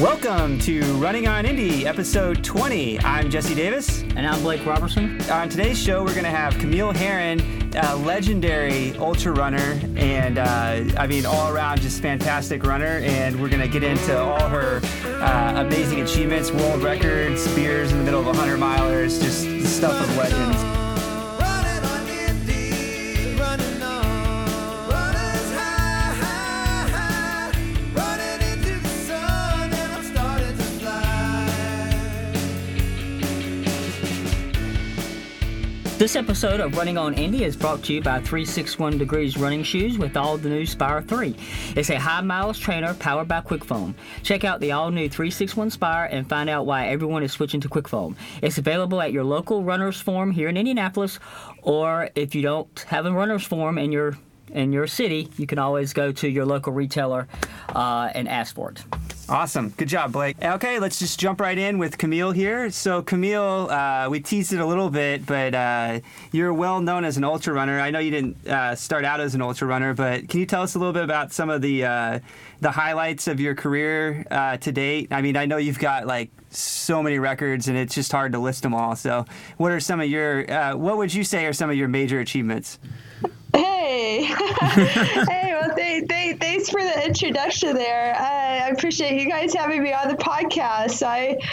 Welcome to Running on Indy, episode 20. I'm Jesse Davis. And I'm Blake Robertson. On today's show, we're going to have Camille Herron, a legendary ultra runner, and all around just fantastic runner. And we're going to get into all her amazing achievements, world records, spears in the middle of 100 milers, just the stuff of legends. This episode of Running on Indy is brought to you by 361 Degrees running shoes with all the new Spire 3. It's a high miles trainer powered by Quick Foam. Check out the all new 361 Spire and find out why everyone is switching to Quick Foam. It's available at your local runner's forum here in Indianapolis, or if you don't have a runner's forum in your city, you can always go to your local retailer and ask for it. Awesome. Good job, Blake. Okay, let's just jump right in with Camille here. So, Camille, we teased it a little bit, but you're well known as an ultra runner. I know you didn't start out as an ultra runner, but can you tell us a little bit about some of the highlights of your career to date? I mean, I know you've got like so many records, and it's just hard to list them all. So, what are some of your? What would you say are some of your major achievements? Hey, well, thanks for the introduction there. I appreciate you guys having me on the podcast.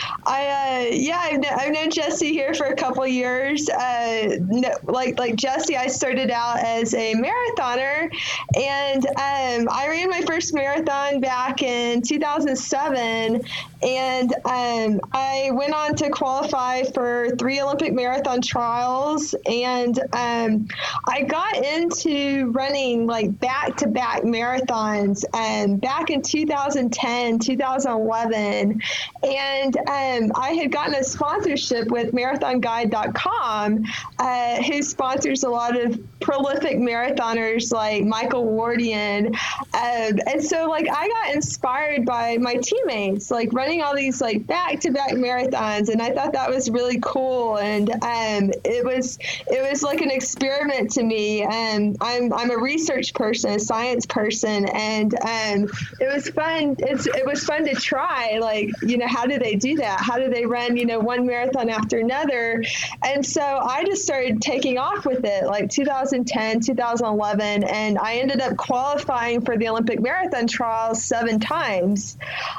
I've known Jesse here for a couple of years. Like Jesse, I started out as a marathoner, and I ran my first marathon back in 2007, and I went on to qualify for 3 Olympic marathon trials, and I got into running like back-to-back marathons back in 2010, 2011, and I had gotten a sponsorship with marathonguide.com, who sponsors a lot of prolific marathoners like Michael Wardian, and so like I got inspired by my teammates like running all these like back-to-back marathons, and I thought that was really cool, and it was like an experiment to me. I'm a research person, a science person, and it was fun. It was fun to try, like, how do they do that? How do they run, one marathon after another? And so I just started taking off with it, like 2010, 2011, and I ended up qualifying for the Olympic marathon trials 7 times.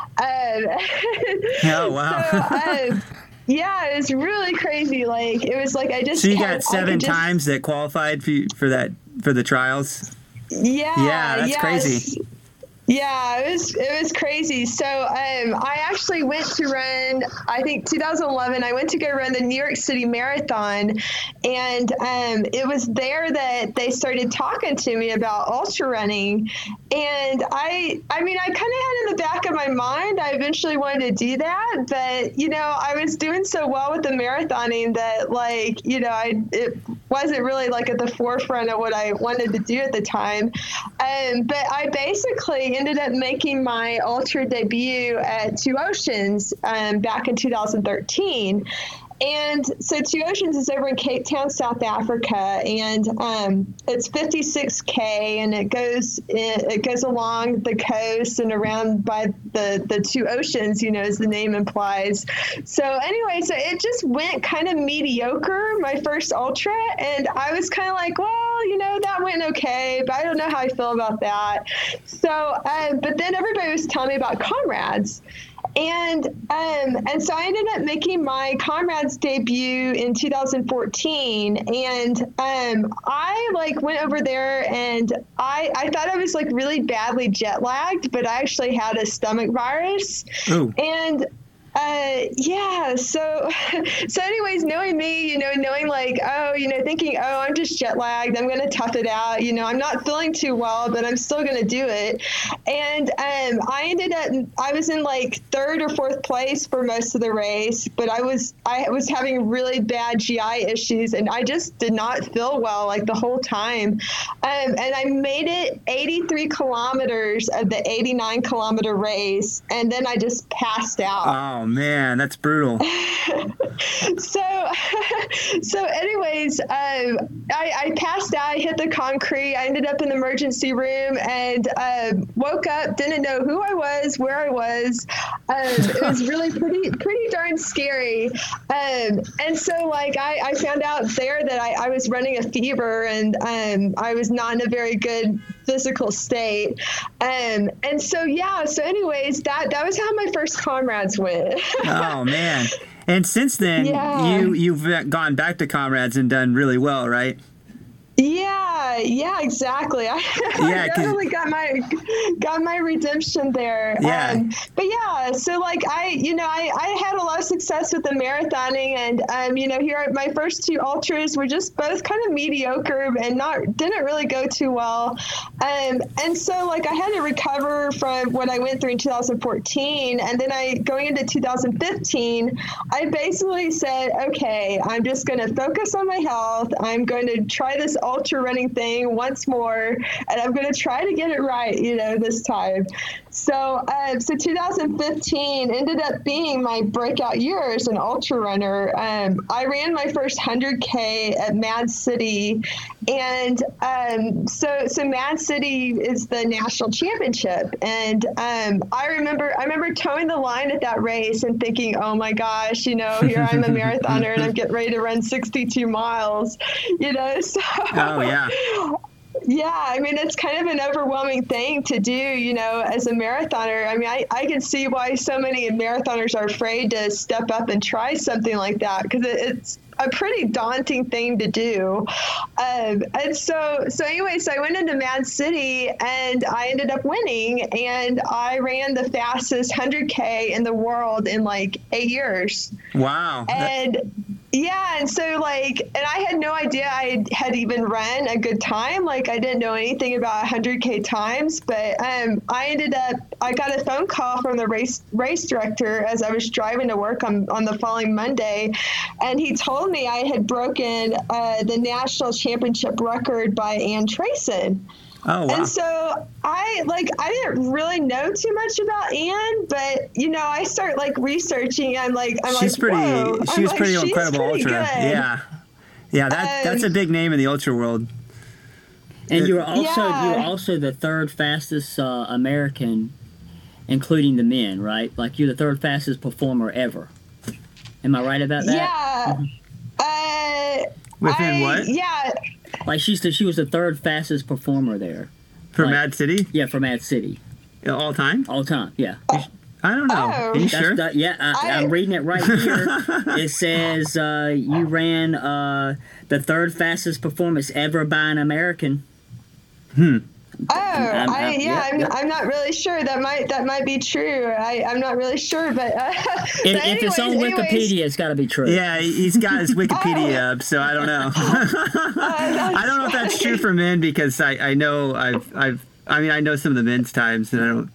Oh, wow. Yeah, it was really crazy. Like, it was like I just... So you got 7 times that qualified for the trials? Yeah. Yeah, that's crazy. Yeah, it was crazy. So I actually went to run, I think 2011, I went to go run the New York City Marathon, and it was there that they started talking to me about ultra running. And I mean, I kind of had in the back of my mind, I eventually wanted to do that, but, I was doing so well with the marathoning that, like, it wasn't really like at the forefront of what I wanted to do at the time. But I basically ended up making my ultra debut at Two Oceans back in 2013. And so Two Oceans is over in Cape Town, South Africa, and it's 56K, and it goes along the coast and around by the Two Oceans, as the name implies. So anyway, so it just went kind of mediocre, my first ultra, and I was kind of like, well, that went okay, but I don't know how I feel about that. So, but then everybody was telling me about Comrades. And so I ended up making my Comrades debut in 2014, and I like went over there, and I thought I was like really badly jet lagged, but I actually had a stomach virus. Ooh. And so anyways, knowing me, knowing like, thinking, I'm just jet lagged, I'm going to tough it out. I'm not feeling too well, but I'm still going to do it. And I was in like 3rd or 4th place for most of the race, but I was having really bad GI issues, and I just did not feel well like the whole time. And I made it 83 kilometers of the 89 kilometer race, and then I just passed out. Oh man, that's brutal. So anyways, I passed out, I hit the concrete. I ended up in the emergency room and woke up, didn't know who I was, where I was. It was really pretty darn scary. And so like I found out there that I was running a fever and I was not in a very good physical state. And so anyways, that was how my first comrades went. Oh man. And since then, you've gone back to Comrades and done really well, right? Yeah, exactly. I definitely got my redemption there. Yeah. But yeah, so like I had a lot of success with the marathoning, and here my first two ultras were just both kind of mediocre and didn't really go too well. And so like I had to recover from what I went through in 2014, and then going into 2015, I basically said, okay, I'm just going to focus on my health. I'm going to try this ultra running thing once more, and I'm going to try to get it right, this time. So 2015 ended up being my breakout year as an ultra runner. I ran my first 100K at Mad City, and so Mad City is the national championship. And I remember towing the line at that race and thinking, oh my gosh, here I'm a marathoner and I'm getting ready to run 62 miles, So, oh yeah. Yeah, I mean, it's kind of an overwhelming thing to do, as a marathoner. I mean, I can see why so many marathoners are afraid to step up and try something like that, because it's a pretty daunting thing to do. And so anyways, I went into Mad City and I ended up winning, and I ran the fastest 100K in the world in like 8 years. Wow. And so and I had no idea I had even run a good time. Like I didn't know anything about 100K times, but I got a phone call from the race director as I was driving to work on the following Monday. And he told me I had broken the national championship record by Ann Trayson. Oh, wow. And so I didn't really know too much about Ann, but I start researching. She's pretty incredible ultra. Good. Yeah. That's a big name in the ultra world. And you're also the third fastest American, including the men, right? Like you're the third fastest performer ever. Am I right about that? Yeah. Within what? Yeah. Like she was the third fastest performer there. For Mad City? Yeah, for Mad City. All time? All time, yeah. I don't know. Are you sure? I'm reading it right here. It says you ran the third fastest performance ever by an American. I'm not really sure. That might be true. I'm not really sure, but if it's on Wikipedia, it's got to be true. Yeah, he's got his Wikipedia up, so I don't know. I don't know if that's true for men, because I know I know some of the men's times, and I don't.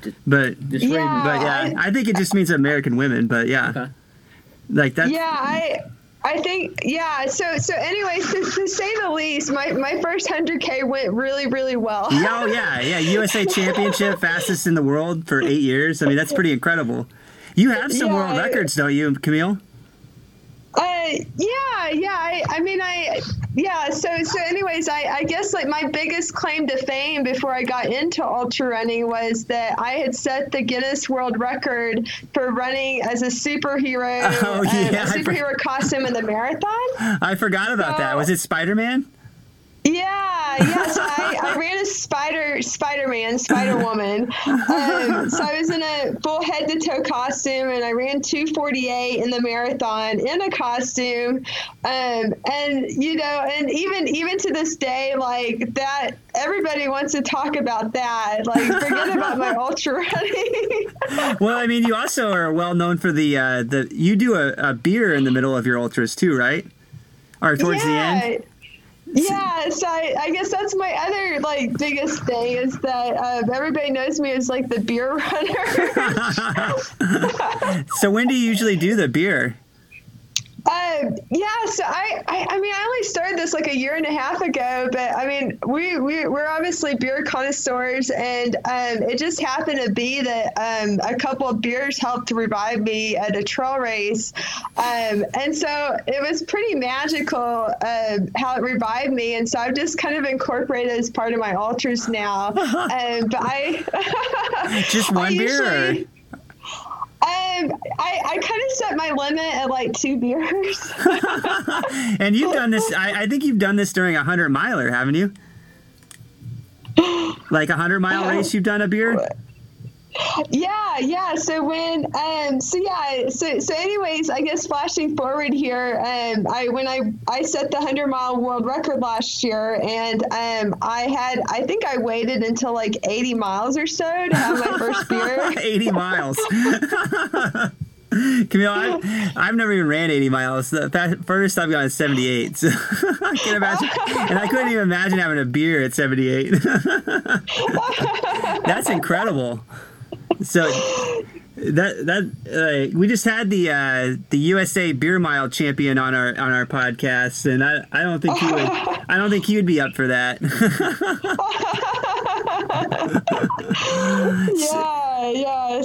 I think it just means American women. But yeah, okay. Like that. Yeah, I think, yeah. So anyways, to say the least, my first 100K went really, really well. Oh, yeah. USA Championship, fastest in the world for 8 years. I mean, that's pretty incredible. You have some world records, don't you, Camille? So anyways, I guess my biggest claim to fame before I got into ultra running was that I had set the Guinness World Record for running as a superhero, superhero costume in the marathon. I forgot about that. Was it Spider-Man? Yeah. So I ran as Spider-Man, Spider-Woman. So I was in a full head-to-toe costume, and I ran 2:48 in the marathon in a costume. And even to this day, that, everybody wants to talk about that. Forget about my ultra running. Well, I mean, you also are well known for the you do a beer in the middle of your ultras too, right? Or towards the end. Yeah, so I guess that's my other biggest thing is that everybody knows me as the beer runner. So when do you usually do the beer? Yeah, so I mean, I only started this like a year and a half ago, but I mean, we're obviously beer connoisseurs, and it just happened to be that a couple of beers helped to revive me at a trail race, and so it was pretty magical how it revived me, and so I've just kind of incorporated it as part of my ultras now. But I just one beer. I kind of set my limit at like 2 beers. And you've done this, I think you've done this during a 100-miler, haven't you? Like a 100-mile race, you've done a beer? Yeah. So when, so anyways, I guess flashing forward here, I set the 100-mile world record last year, and I think I waited until like 80 miles or so to have my first beer. 80 miles. Camille, I've never even ran 80 miles. The furthest I've gone is 78. So I can imagine, and I couldn't even imagine having a beer at 78. That's incredible. So we just had the USA Beer Mile champion on our podcast, and I don't think he would be up for that. Yeah.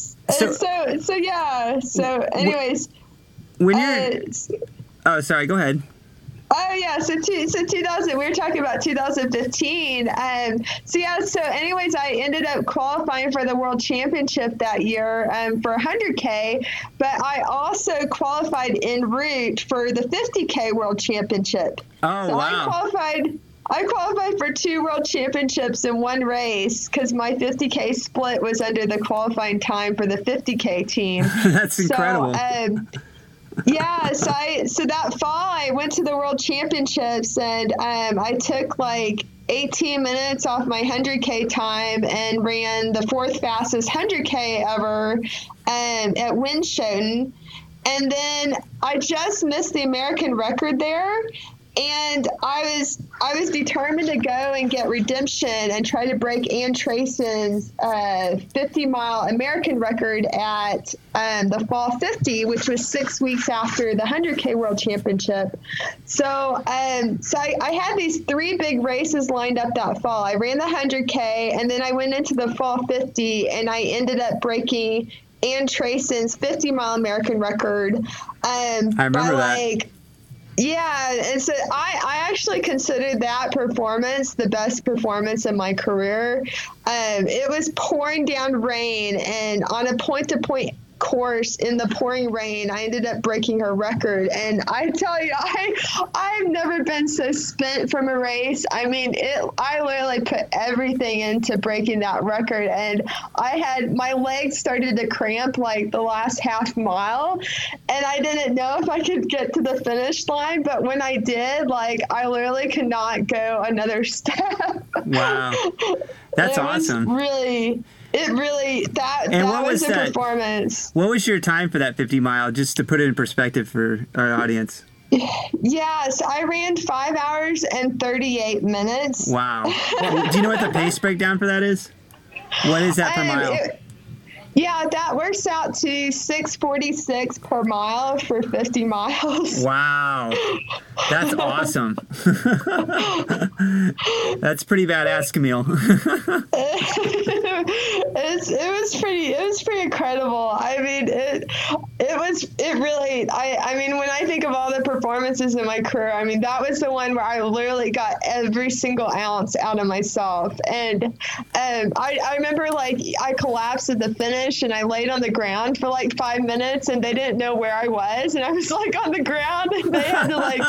So anyways, when you're sorry, go ahead. Oh yeah, so 2000. We were talking about 2015. So anyways, I ended up qualifying for the World Championship that year for 100K, but I also qualified en route for the 50K World Championship. Oh so wow! I qualified for 2 World Championships in one race because my 50K split was under the qualifying time for the 50K team. That's incredible. Yeah, so that fall I went to the World Championships, and I took like 18 minutes off my 100K time and ran the 4th fastest 100K ever at Winschoten. And then I just missed the American record there. And I was determined to go and get redemption and try to break Ann Trayson's 50-mile American record at the Fall 50, which was 6 weeks after the 100K World Championship. So I had these 3 big races lined up that fall. I ran the 100K, and then I went into the Fall 50, and I ended up breaking Ann Trayson's 50-mile American record. I remember that. Yeah, and so I actually consider that performance the best performance in my career. It was pouring down rain, and on a point-to-point course in the pouring rain, I ended up breaking her record. And I tell you, I've never been so spent from a race. I mean, I literally put everything into breaking that record, and my legs started to cramp like the last half mile, and I didn't know if I could get to the finish line, but when I did, like, I literally could not go another step. Wow. That's awesome. That was a performance. What was your time for that 50 mile, just to put it in perspective for our audience? Yes, I ran 5 hours and 38 minutes. Wow. Do you know what the pace breakdown for that is? What is that per mile? Yeah, that works out to 6:46 per mile for 50 miles. Wow. That's awesome. That's pretty badass, Camille. It was pretty incredible. I mean, I mean, when I think of all the performances in my career, I mean, that was the one where I literally got every single ounce out of myself. And I remember, like, I collapsed at the finish, and I laid on the ground for like 5 minutes, and they didn't know where I was, and I was like on the ground, and they had to like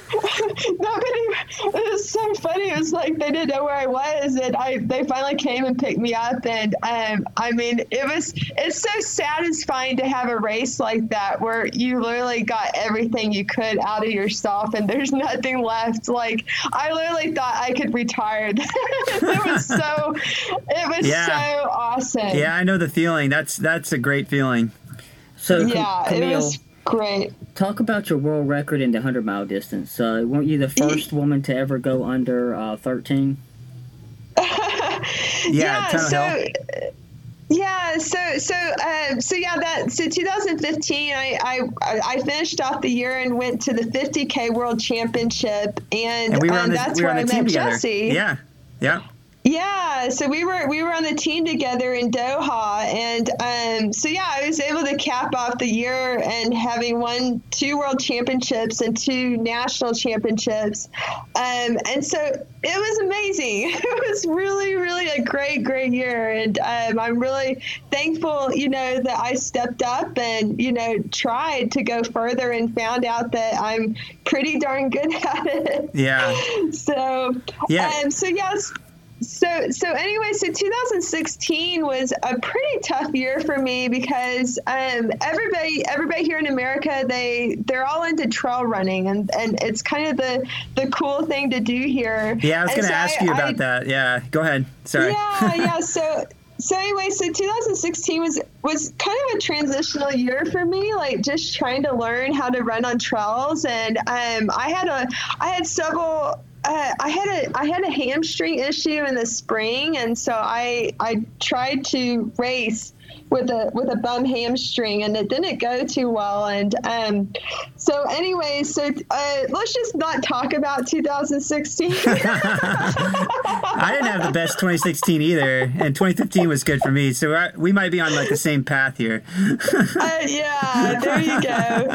it was so funny. It was like they didn't know where I was, and they finally came and picked me up, and I mean, it's so satisfying to have a race like that where you literally got everything you could out of yourself, and there's nothing left. Like, I literally thought I could retire. It was so awesome. Yeah, I know the feeling. That's a great feeling. So yeah, Camille, it was great. Talk about your world record in the 100-mile distance. Weren't you the first woman to ever go under 13? Yeah, Yeah, so 2015, I finished off the year and went to the 50K World Championship, and we were on that's where I met Jesse. Yeah. Yeah, so we were on the team together in Doha, and I was able to cap off the year and having won 2 world championships and 2 national championships, and so it was amazing. It was really, really a great year, and I'm really thankful, that I stepped up and tried to go further and found out that I'm pretty darn good at it. Yeah. So anyway, 2016 was a pretty tough year for me because everybody here in America, they're all into trail running, and it's kind of the cool thing to do here. Yeah, I was going to ask you about that. Yeah, go ahead. Sorry. Yeah. So anyway, 2016 was kind of a transitional year for me, like just trying to learn how to run on trails, and I had a hamstring issue in the spring, and so I tried to race with a bum hamstring, and it didn't go too well. And so let's just not talk about 2016. I didn't have the best 2016 either, and 2015 was good for me. So we might be on like the same path here. Yeah, there you go.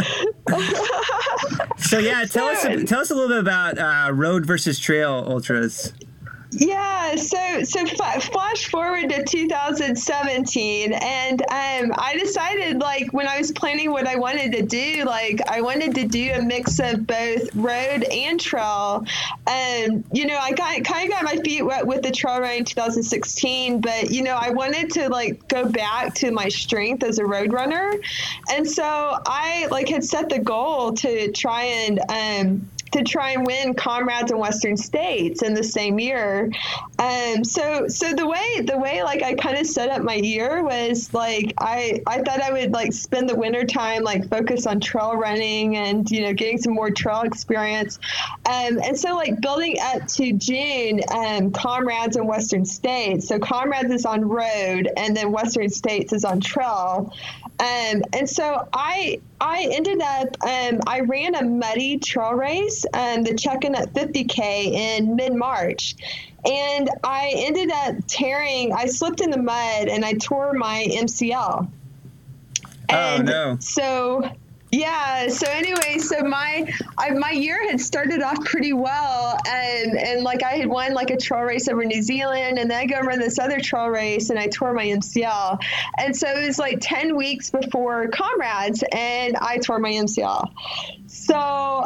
So yeah, tell us a little bit about road versus trail ultras. Yeah, so flash forward to 2017, and I decided, like, when I was planning what I wanted to do, like, I wanted to do a mix of both road and trail. I kind of got my feet wet with the trail run in 2016, but, I wanted to, like, go back to my strength as a road runner. And so I, like, had set the goal to try and win Comrades and Western States in the same year. So the way like I kind of set up my year was like I thought I would like spend the winter time like focus on trail running and getting some more trail experience. And so like building up to June, Comrades and Western States. So Comrades is on road and then Western States is on trail. And so I ended up, I ran a muddy trail race, the Chestnut 50K in mid-March. And I ended up I slipped in the mud and I tore my MCL. And no. So anyway, my year had started off pretty well, and like I had won like a trail race over New Zealand, and then I go and run this other trail race and I tore my MCL. And so it was like 10 weeks before Comrades and I tore my MCL. So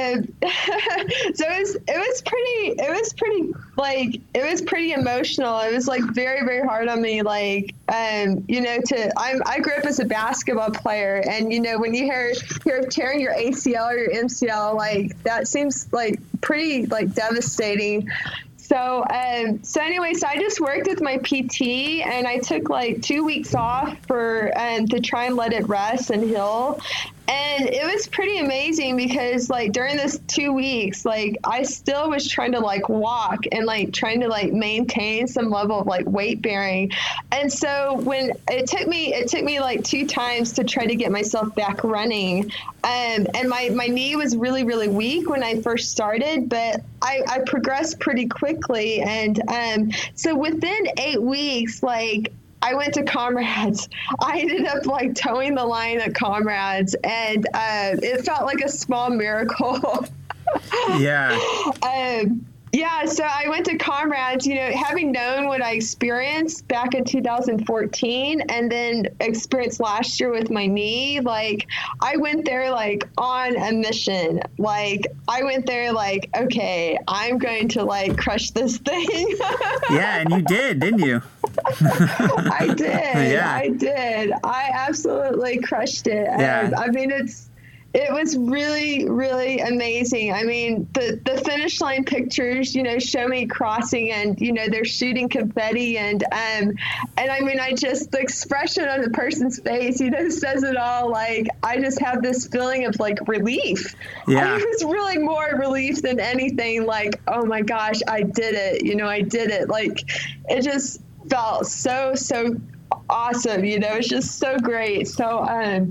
it was pretty emotional. It was like very, very hard on me. Like, I grew up as a basketball player, and, when you hear of tearing your ACL or your MCL, like that seems like pretty like devastating. So anyway, I just worked with my PT, and I took like 2 weeks off to try and let it rest and heal. And it was pretty amazing because like during this 2 weeks, like I still was trying to like walk and like trying to like maintain some level of like weight bearing. And so when it took me like 2 times to try to get myself back running. And my knee was really, really weak when I first started, but I progressed pretty quickly. And so within 8 weeks, like I went to Comrades. I ended up like towing the line at Comrades, and it felt like a small miracle. Yeah. Yeah, so I went to Comrades, having known what I experienced back in 2014 and then experienced last year with my knee. Like, I went there, like, on a mission. Like, I went there, like, okay, I'm going to, like, crush this thing. Yeah, and you did, didn't you? I did. Yeah. I did. I absolutely crushed it. Yeah. I mean, it was really, really amazing. I mean, the finish line pictures, show me crossing, and, they're shooting confetti, and I mean, the expression on the person's face, says it all. Like, I just have this feeling of like relief. Yeah. It was really more relief than anything. Like, oh my gosh, I did it. I did it. Like, it just felt so awesome. You know, it's just so great. So,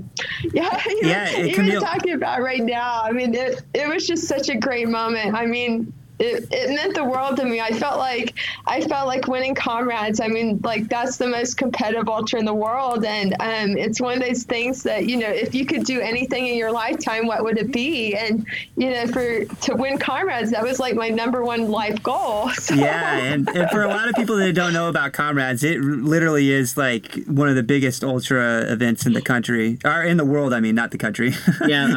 even talking about it right now, I mean, it was just such a great moment. I mean, it meant the world to me. I felt like winning Comrades. I mean, like, that's the most competitive ultra in the world. And it's one of those things that, you know, if you could do anything in your lifetime, what would it be? And, you know, to win Comrades, that was like my number one life goal. So. Yeah. And for a lot of people that don't know about Comrades, it literally is like one of the biggest ultra events in the country, or in the world. I mean, not the country. Yeah.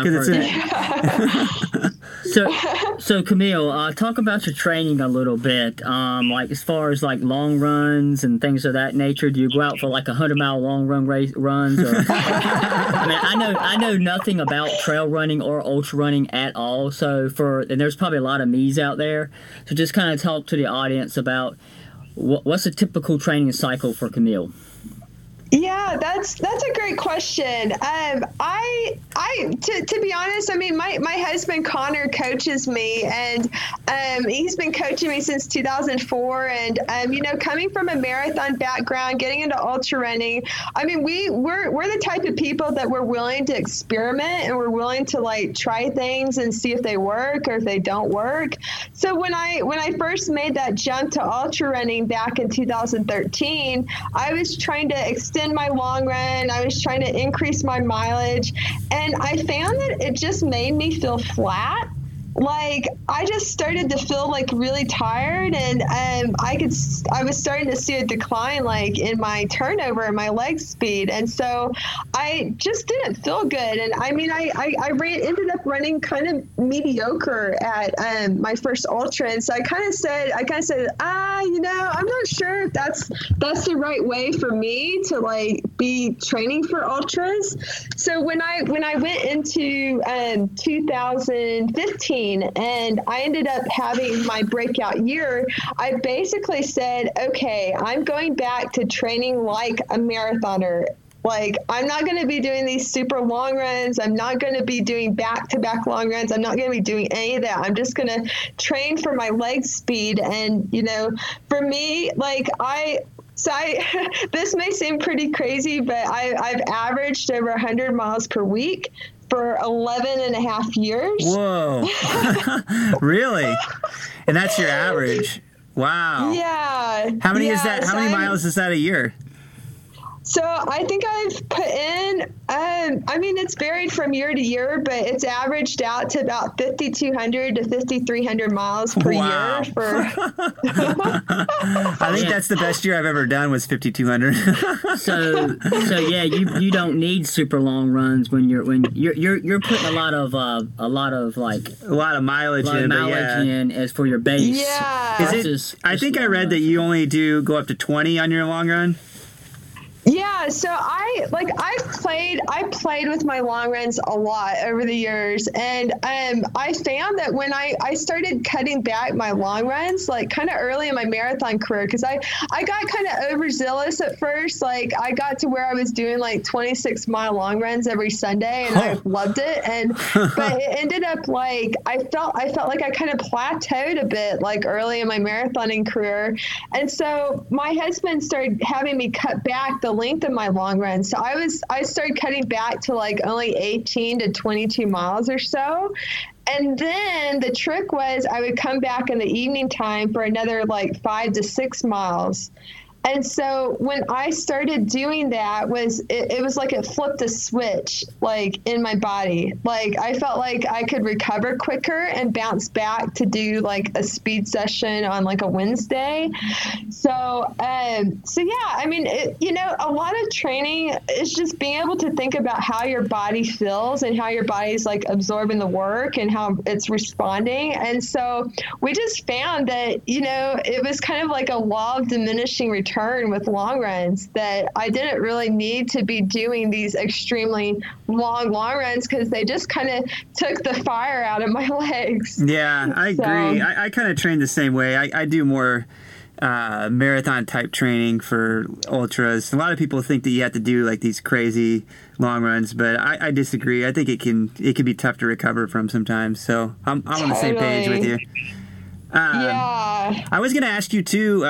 So Camille, talk about your training a little bit. Like, as far as like long runs and things of that nature, do you go out for like 100-mile long run runs? Or, I mean, I know nothing about trail running or ultra running at all. So and there's probably a lot of me's out there. So just kind of talk to the audience about what's a typical training cycle for Camille. Yeah, that's a great question. To be honest, I mean, my husband Connor coaches me, and he's been coaching me since 2004. And you know, coming from a marathon background, getting into ultra running, I mean, we're the type of people that we're willing to experiment, and we're willing to like try things and see if they work or if they don't work. So when I first made that jump to ultra running back in 2013, I was trying to extend my long run. I was trying to increase my mileage, and I found that it just made me feel flat. Like, I just started to feel like really tired, and I was starting to see a decline like in my turnover and my leg speed, and so I just didn't feel good. And I mean, I ended up running kind of mediocre at my first ultra, and so I kind of said, you know, I'm not sure if that's the right way for me to like be training for ultras. So when I went into 2015. And I ended up having my breakout year, I basically said, okay, I'm going back to training like a marathoner. Like, I'm not going to be doing these super long runs. I'm not going to be doing back-to-back long runs. I'm not going to be doing any of that. I'm just going to train for my leg speed. And, you know, for me, like, this may seem pretty crazy, but I've averaged over 100 miles per week for 11 and a half years. Whoa. Really? And that's your average? Wow. Yeah. How many is that? How many miles is that a year? So I think I've put in, I mean, it's varied from year to year, but it's averaged out to about 5,200 to 5,300 miles per year. I think that's the best year I've ever done was 5,200. So yeah, you don't need super long runs when you're putting a lot of mileage in as for your base. Yeah. I think I read that you only go up to 20 on your long run. Yeah, so I played with my long runs a lot over the years, and I found that when I started cutting back my long runs, like kind of early in my marathon career, because I got kind of overzealous at first. Like, I got to where I was doing like 26-mile long runs every Sunday, and I loved it. But it ended up like I felt like I kind of plateaued a bit like early in my marathoning career, and so my husband started having me cut back the length of my long run. So I started cutting back to like only 18 to 22 miles or so. And then the trick was I would come back in the evening time for another like 5 to 6 miles. And so when I started doing that, it was like it flipped a switch, like in my body. Like, I felt like I could recover quicker and bounce back to do like a speed session on like a Wednesday. So yeah, I mean, a lot of training is just being able to think about how your body feels and how your body's like absorbing the work and how it's responding. And so we just found that, it was kind of like a law of diminishing return with long runs, that I didn't really need to be doing these extremely long runs because they just kind of took the fire out of my legs. Yeah, I agree. I kind of train the same way. I do more marathon type training for ultras. A lot of people think that you have to do like these crazy long runs, but I disagree. I think it can be tough to recover from sometimes. So I'm on the same page with you. Yeah. I was going to ask you too.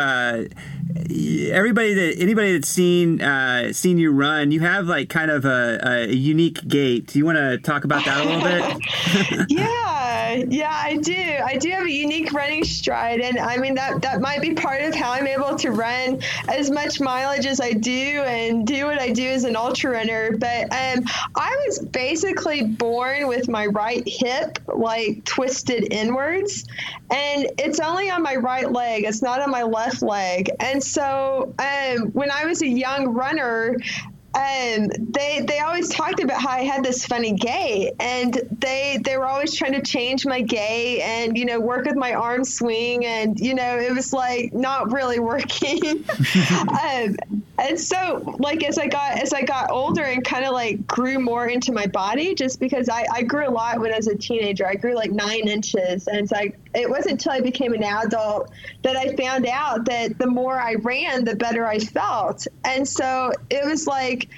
Anybody that's seen you run, you have like kind of a unique gait. Do you want to talk about that a little bit? Yeah, I do. I do have a unique running stride, and I mean that might be part of how I'm able to run as much mileage as I do and do what I do as an ultra runner. But I was basically born with my right hip like twisted inwards, and it's only on my right leg. It's not on my left leg. And so when I was a young runner, they always talked about how I had this funny gait, and they were always trying to change my gait and, you know, work with my arm swing, and, you know, it was like not really working. And so like as I got older and kind of like grew more into my body, just because I grew a lot when I was a teenager. I grew like 9 inches, and so it wasn't until I became an adult that I found out that the more I ran, the better I felt. And so it was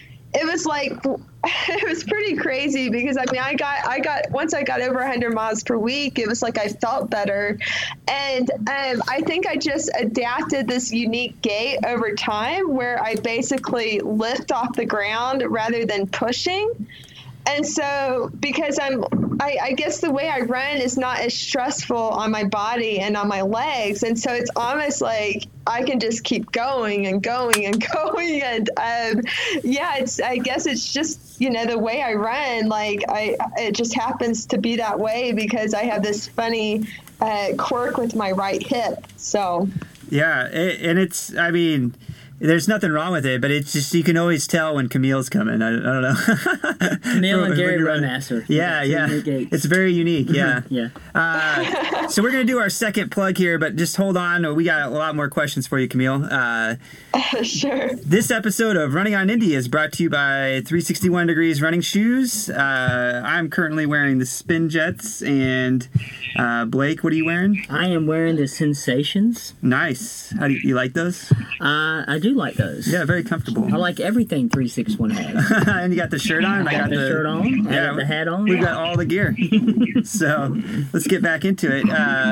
pretty crazy, because I mean, I got once I got over 100 miles per week, it was like I felt better. And I think I just adapted this unique gait over time where I basically lift off the ground rather than pushing. And so because I guess the way I run is not as stressful on my body and on my legs. And so it's almost like I can just keep going and going and going. And I guess it's just, you know, the way I run, like it just happens to be that way because I have this funny quirk with my right hip. So. Yeah. And it's, I mean, there's nothing wrong with it, but it's just, you can always tell when Camille's coming. I don't know. Camille and Gary Runmaster. Yeah. It's very unique. Yeah. Yeah. So we're going to do our second plug here, but just hold on. We got a lot more questions for you, Camille. Sure. This episode of Running on Indy is brought to you by 361 Degrees Running Shoes. I'm currently wearing the Spin Jets, and Blake, what are you wearing? I am wearing the Sensations. Nice. How do you like those? I do like those. Yeah, very comfortable. I like everything 361 has. And you got the shirt on. I got the shirt on. Yeah, I got the hat on. We've got all the gear. So let's get back into it.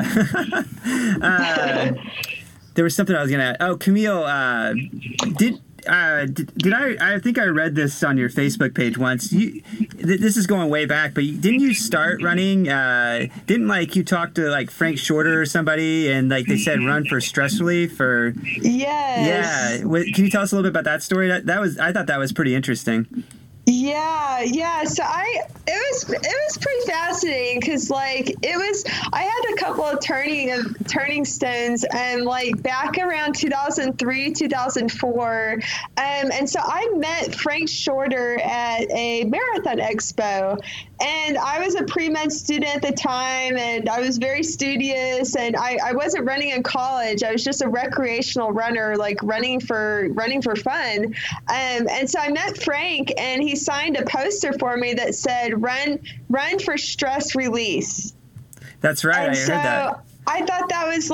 There was something I was gonna. Oh, Camille, did I think I read this on your Facebook page once. This is going way back, but didn't you start running? Didn't like you talk to like Frank Shorter or somebody, and like they said run for stress relief or? Yes. Yeah. Can you tell us a little bit about that story? I thought that was pretty interesting. Yeah. So it was pretty fascinating because like I had a couple of turning stones and like back around 2003, 2004. And so I met Frank Shorter at a marathon expo, and I was a pre-med student at the time, and I was very studious, and I wasn't running in college. I was just a recreational runner, like running for fun. And so I met Frank, and he signed a poster for me that said run for stress release. That's right. I heard that. I thought that was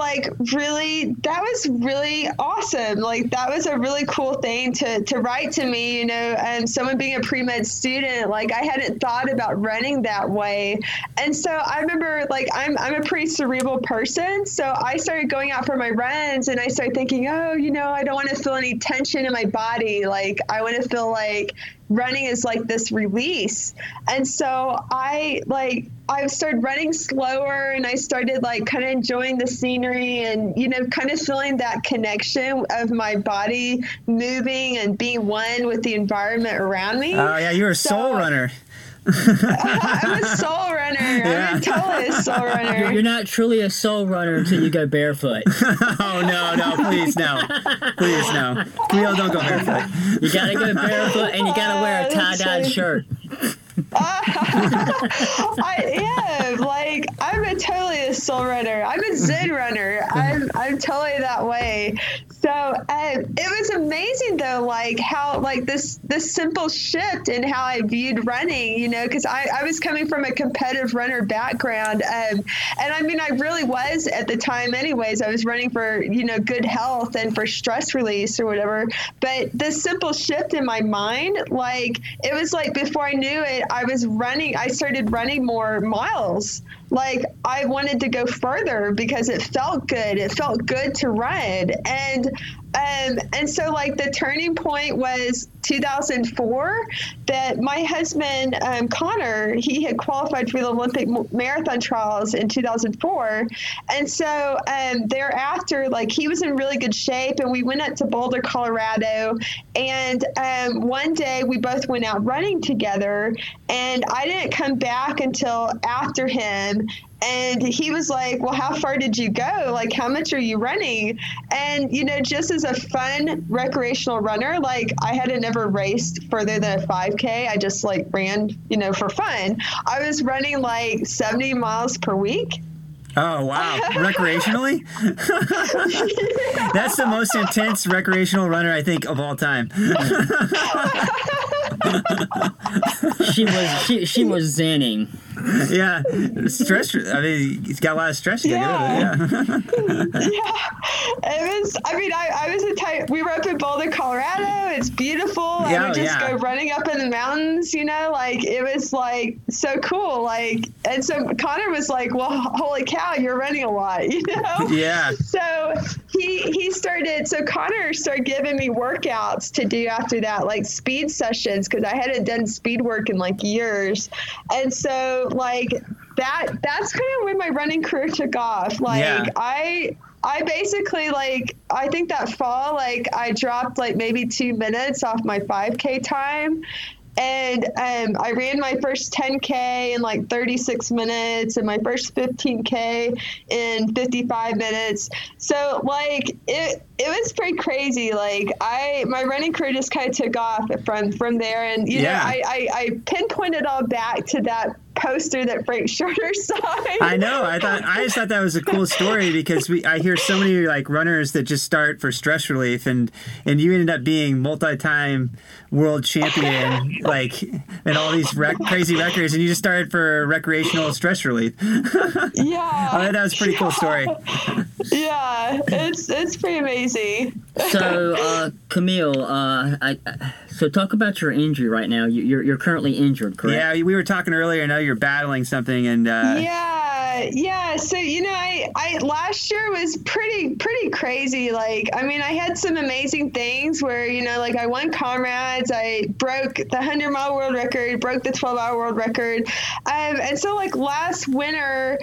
really awesome. Like that was a really cool thing to write to me, you know, and someone being a pre-med student, like I hadn't thought about running that way. And so I remember like, I'm a pretty cerebral person. So I started going out for my runs and I started thinking, oh, you know, I don't want to feel any tension in my body. Like I want to feel like running is like this release. And so I started running slower, and I started like kind of enjoying the scenery and, you know, kind of feeling that connection of my body moving and being one with the environment around me. Oh yeah, you're a soul runner. I'm a soul runner. Yeah. I'm totally a soul runner. You're not truly a soul runner until you go barefoot. Oh, no, please, no. Please, no. Camille, don't go barefoot. You gotta go barefoot, and you gotta wear a tie-dyed shirt. I'm totally a soul runner. I'm a Zen runner. I'm totally that way. So it was amazing though, like how like this simple shift in how I viewed running, you know, because I was coming from a competitive runner background, and I mean I really was at the time anyways. I was running for, you know, good health and for stress release or whatever. But this simple shift in my mind, like it was like before I knew it, I started running more miles. Like I wanted to go further because it felt good. It felt good to run. And so like the turning point was 2004 that my husband, Connor, he had qualified for the Olympic marathon trials in 2004. And so thereafter, like he was in really good shape and we went up to Boulder, Colorado. And one day we both went out running together and I didn't come back until after him. And he was like, well, how far did you go? Like, how much are you running? And, you know, just as a fun recreational runner, like I hadn't never raced further than a 5K. I just like ran, you know, for fun. I was running like 70 miles per week. Oh, wow. Recreationally? That's the most intense recreational runner, I think, of all time. She was zenning. Yeah. Stress. I mean, he's got a lot of stress. Yeah. It was, I mean, I was a type, we were up in Boulder, Colorado. It's beautiful. I would just go running up in the mountains, you know, like it was like so cool. Like, and so Connor was like, well, holy cow, you're running a lot, you know? Yeah. So Connor started giving me workouts to do after that, like speed sessions, because I hadn't done speed work in like years. And so like that's kind of when my running career took off. Like I basically like, I think that fall, like I dropped like maybe 2 minutes off my 5K time. And I ran my first 10K in like 36 minutes and my first 15K in 55 minutes. So like it was pretty crazy. Like my running career just kind of took off from there. And you know, I pinpointed all back to that poster that Frank Shorter signed. I know. I just thought that was a cool story because I hear so many like runners that just start for stress relief, and you ended up being multi-time world champion, like, and all these crazy records, and you just started for recreational stress relief. Yeah. I thought that was a pretty cool story. Yeah, it's pretty amazing. So, Camille, so talk about your injury right now. You're currently injured, correct? Yeah, we were talking earlier. I know you're battling something, and yeah. So you know, I last year was pretty crazy. Like, I mean, I had some amazing things where, you know, like I won comrades, I broke the 100-mile world record, broke the 12-hour world record, and so like last winter,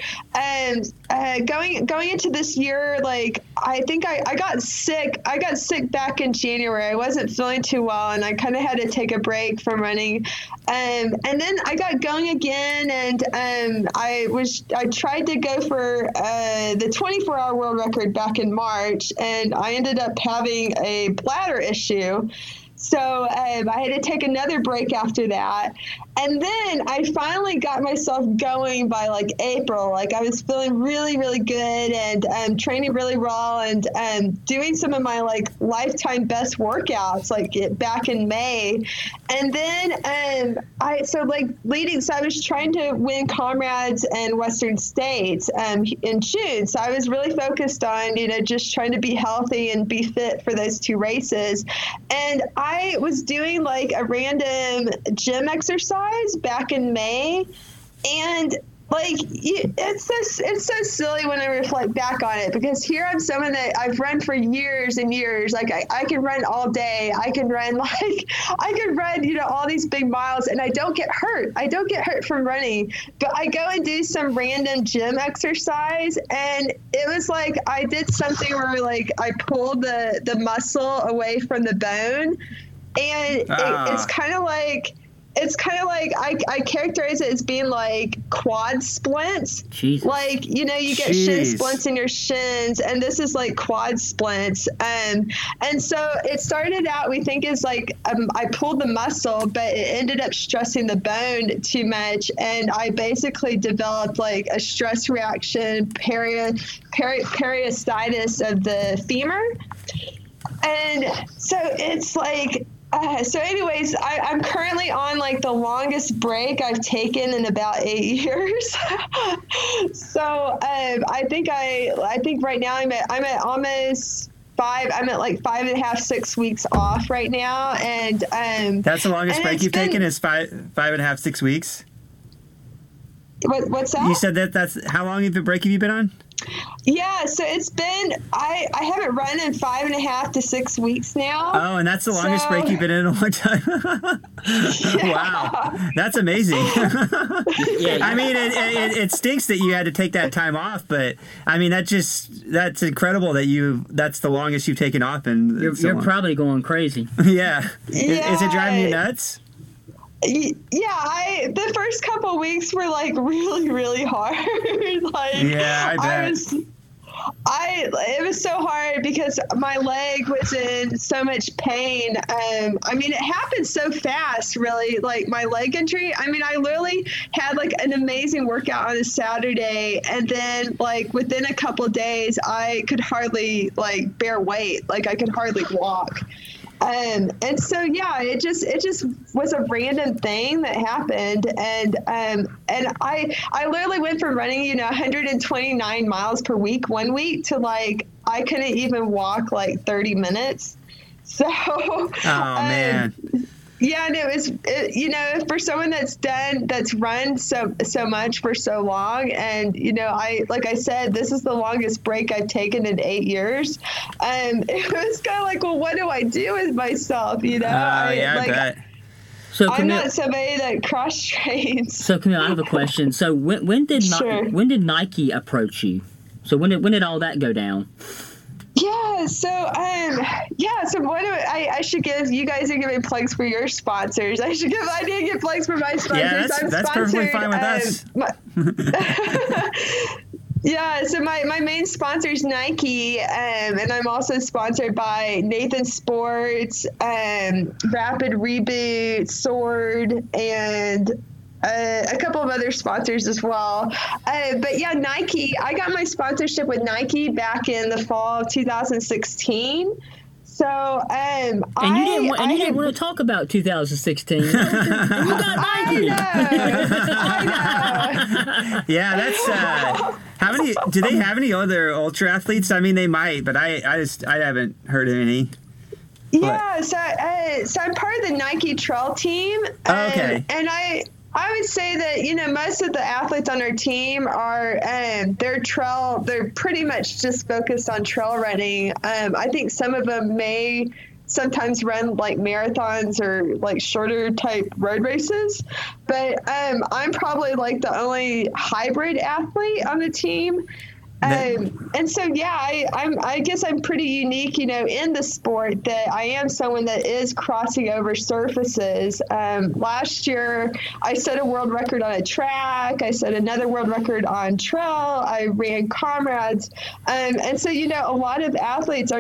going into this year, like I think I got sick. I got sick back in January. I wasn't feeling too well, and I kind of had to take a break from running. And then I got going again, and I tried to go for the 24-hour world record back in March, and I ended up having a bladder issue. So I had to take another break after that. And then I finally got myself going by like April. Like I was feeling really, really good and training really well and doing some of my like lifetime best workouts like back in May. And then I was trying to win comrades and Western States in June. So I was really focused on, you know, just trying to be healthy and be fit for those two races. And I was doing like a random gym exercise back in May, and like it's so silly when I reflect back on it, because here I'm someone that I've run for years and years. Like I can run all day. I can run you know, all these big miles, and I don't get hurt. I don't get hurt from running, but I go and do some random gym exercise, and it was like I did something where like I pulled the muscle away from the bone, and it's kind of like I characterize it as being like quad splints. Jesus. Like, you know, you get shin splints in your shins, and this is like quad splints. And so it started out, we think, as like I pulled the muscle, but it ended up stressing the bone too much, and I basically developed like a stress reaction, periosteitis of the femur. And so it's like, so anyways, I'm currently on like the longest break I've taken in about 8 years. So I think right now I'm at almost I'm at like 5.5, 6 weeks off right now. And that's the longest break you've taken is 5.5, 6 weeks. What's that? You said that's how long of a break have you been on? Yeah, so it's been I haven't run in 5.5 to 6 weeks now. Oh, and that's the longest break you've been in a long time. Yeah. Wow, that's amazing. Yeah. I mean, it stinks that you had to take that time off, but I mean that's incredible that that's the longest you've taken off, and You're probably going crazy. Yeah. Is it driving you nuts? Yeah, the first couple of weeks were like really, really hard. Like, yeah, I bet. It was so hard because my leg was in so much pain. I mean, it happened so fast, really, like my leg injury. I mean, I literally had like an amazing workout on a Saturday, and then like within a couple of days, I could hardly like bear weight. Like I could hardly walk. And so, yeah, it just was a random thing that happened. And I literally went from running, 129 miles per week one week to like, I couldn't even walk like 30 minutes. So, oh man. Yeah, and it was, for someone that's run so much for so long, and like I said, this is the longest break I've taken in 8 years. It was kind of like, well, what do I do with myself? I bet. So I'm not somebody that cross trains. So Camille, I have a question. So when did Nike approach you? So when did all that go down? Yeah, so what do I should give, you guys are giving plugs for your sponsors. I didn't get plugs for my sponsors. Yeah, that's perfectly fine with us. Yeah, so my main sponsor is Nike, and I'm also sponsored by Nathan Sports, Rapid Reboot, Sword, and a couple of other sponsors as well. But yeah, Nike, I got my sponsorship with Nike back in the fall of 2016. So, and you didn't want to talk about 2016. You got Nike. I know. Yeah, that's how many? Do they have any other ultra athletes? I mean, they might, but I haven't heard of any. Yeah, so I'm part of the Nike Trail team. Okay. And I would say that, most of the athletes on our team are, they're pretty much just focused on trail running. I think some of them may sometimes run like marathons or like shorter type road races, but I'm probably like the only hybrid athlete on the team. And so, yeah, I guess I'm pretty unique, in the sport, that I am someone that is crossing over surfaces. Last year, I set a world record on a track. I set another world record on trail. I ran comrades. And so, a lot of athletes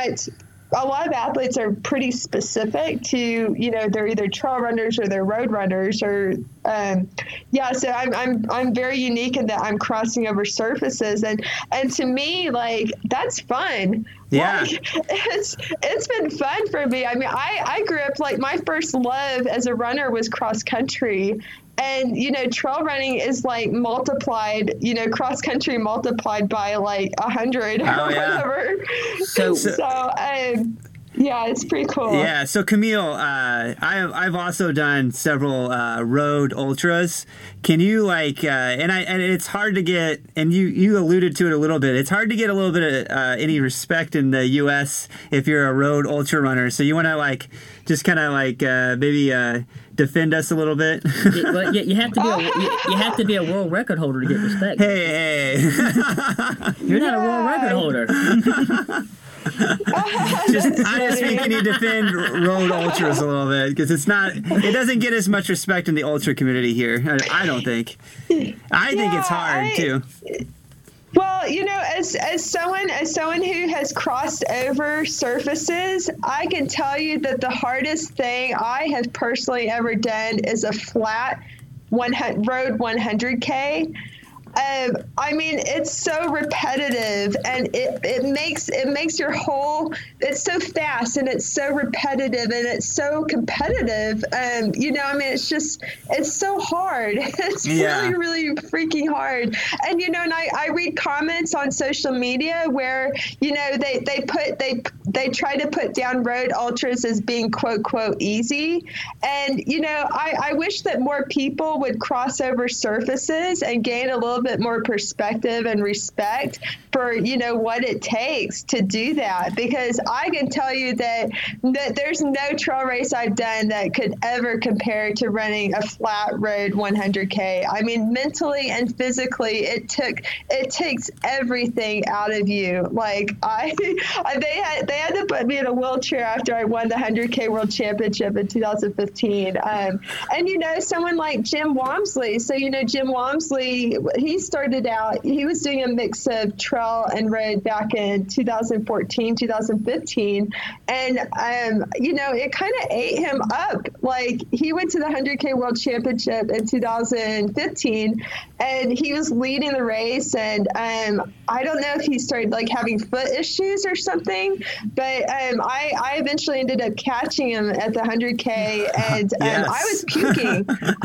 are pretty specific to, they're either trail runners or they're road runners or, so I'm very unique in that I'm crossing over surfaces, and to me, like, that's fun. Yeah. Like, it's been fun for me. I mean, I grew up, like, my first love as a runner was cross country. And, trail running is like multiplied, cross country multiplied by like 100 or whatever. So yeah, it's pretty cool. Yeah. So Camille, I've also done several road ultras. Can you and it's hard to get, and you alluded to it a little bit. It's hard to get a little bit of any respect in the U.S. if you're a road ultra runner. So you want to just kind of maybe defend us a little bit. Well, you have to be a world record holder to get respect. Hey. You're not a world record holder. I just mean, can you defend road ultras a little bit, because it doesn't get as much respect in the ultra community here. I don't think. I think it's hard too. Well, as someone who has crossed over surfaces, I can tell you that the hardest thing I have personally ever done is a flat road 100K. I mean, it's so repetitive, and it makes your whole. It's so fast, and it's so repetitive, and it's so competitive. You know, I mean, it's so hard. It's really, really freaking hard. And you know, and I read comments on social media where, you know, they try to put down road ultras as being quote easy, and you know, I wish that more people would cross over surfaces and gain a little bit more perspective and respect for, you know, what it takes to do that, because I can tell you that there's no trail race I've done that could ever compare to running a flat road 100K. I mean, mentally and physically, it takes everything out of you. Like they had to put me in a wheelchair after I won the 100K World Championship in 2015. And you know, someone like Jim Walmsley. So you know, Jim Walmsley, he started out. He was doing a mix of trail and road back in 2014, 2015, and you know, it kind of ate him up. Like, he went to the 100K World Championship in 2015, and he was leading the race, and I don't know if he started like having foot issues or something, but I eventually ended up catching him at the 100K, and I was puking.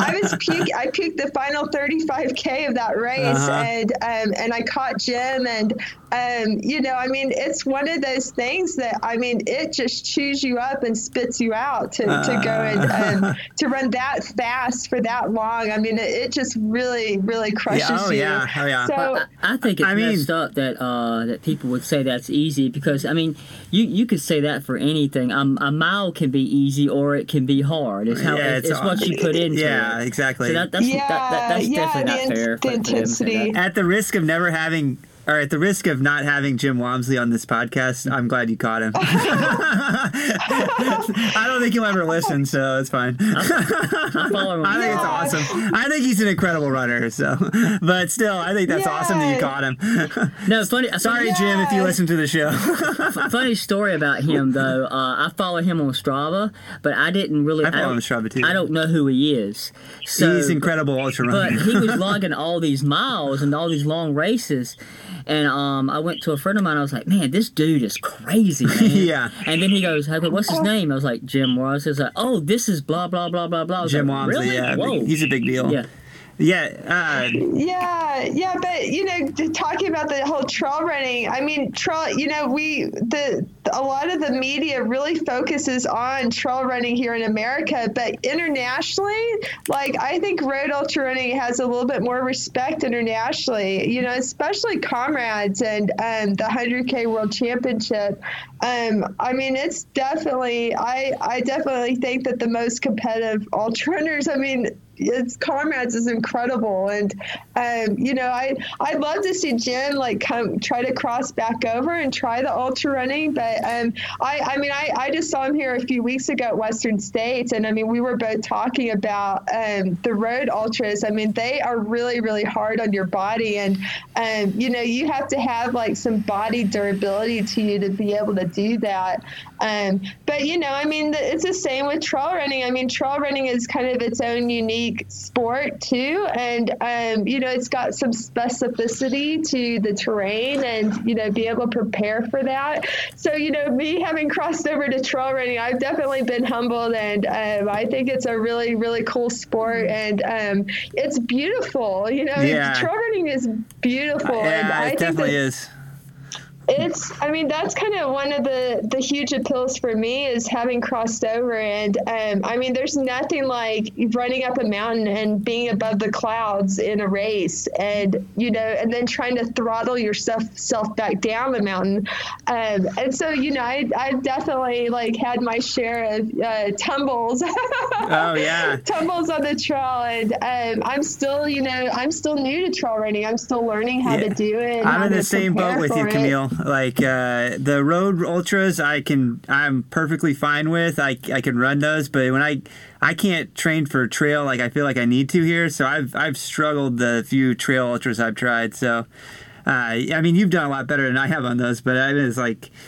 I puked the final 35K of that race, and I caught Jim, and you know, I mean, it's one of those things that, I mean, it just chews you up and spits you out to go and to run that fast for that long. I mean, it just really, really crushes you. So I think it's messed up that that people would say that's easy, because I mean, you could say that for anything. A mile can be easy or it can be hard. It's how it's what you put into it. Yeah, exactly. So that's definitely not fair. The intensity. At the risk of never having. Or at the risk of not having Jim Walmsley on this podcast, I'm glad you caught him. I don't think he'll ever listen, so it's fine. I follow him. I think it's awesome. I think he's an incredible runner, so. But still, I think that's awesome that you caught him. No, funny. Sorry, Jim, if you listen to the show. Funny story about him, though. I follow him on Strava, but I didn't really. I follow him on Strava, too. I don't know who he is. So, he's incredible ultra runner. But he was logging all these miles and all these long races. And I went to a friend of mine. I was like, "Man, this dude is crazy, man." Yeah. And then he goes, "I go, what's his name?" I was like, "Jim Ross." He's like, "Oh, this is blah blah blah blah blah." Jim like, Walmsley, really? yeah, Whoa. he's a big deal. Yeah. Yeah. But you know, talking about the whole trail running, I mean, trail. You know, a lot of the media really focuses on trail running here in America, but internationally, like, I think road ultra running has a little bit more respect internationally. You know, especially comrades and the 100K World Championship. I mean, it's definitely. I definitely think that the most competitive ultra runners. I mean, it's comrades is incredible, and you know, I'd love to see Jim like try to cross back over and try the ultra running, but I just saw him here a few weeks ago at Western States, and I mean, we were both talking about the road ultras. I mean, they are really, really hard on your body, and you know, you have to have like some body durability to you to be able to do that. But you know, I mean, it's the same with trail running. I mean, trail running is kind of its own unique sport too, and you know, it's got some specificity to the terrain, and you know, be able to prepare for that. So you know, me having crossed over to trail running, I've definitely been humbled, and I think it's a really, really cool sport, and it's beautiful. You know, trail running is beautiful. And I it think definitely is. I mean, that's kind of one of the huge appeals for me, is having crossed over. And I mean, there's nothing like running up a mountain and being above the clouds in a race, and, you know, and then trying to throttle yourself back down the mountain. And so, you know, I've definitely like had my share of tumbles. Oh, yeah. Tumbles on the trail. And I'm still new to trail running. I'm still learning how to do it. I'm in the same boat with you, Camille. Like the road ultras, I'm perfectly fine with. I can run those, but when I can't train for trail like I feel like I need to here. So I've struggled the few trail ultras I've tried. So I mean, you've done a lot better than I have on those, but I mean, it's like